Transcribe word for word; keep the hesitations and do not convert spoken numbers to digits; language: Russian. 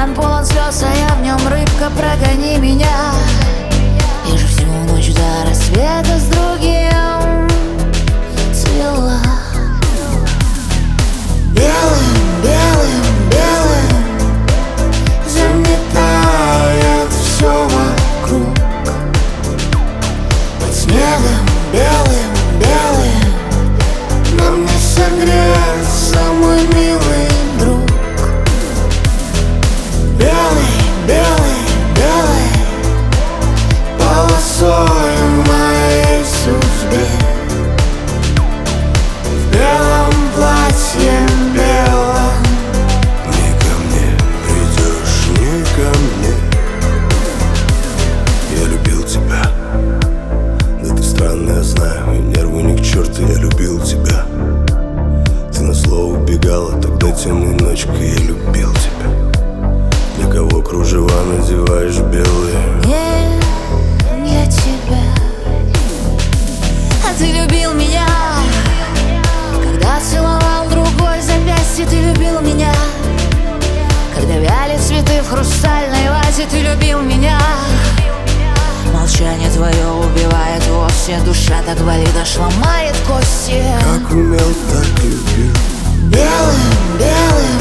океан полон слез, а я в нем рыбка, прогони меня. Я же всю ночь до рассвета с другим цвела. Белым, белым, белым заметает все вокруг. Под снегом белым, белым нам не согреться, мой милый друг. Белый, белый, белый полосой в моей судьбе. В белом платье белом. Не ко мне придешь, не ко мне. Я любил тебя. Да ты странная, знаю, и нервы ни к черту. Я любил тебя. Ты на слово убегала, тогда темной ночкой. Я любил тебя. Для кого кружева надеваешь белые? Нет, я тебя. А ты любил меня, когда целовал другой запястье. Ты любил меня, когда вяли цветы в хрустальной вазе. Ты любил меня. Молчание твое убивает вовсе. Душа так болит, аж ломает кости. Как умел, так любил. Белым, белым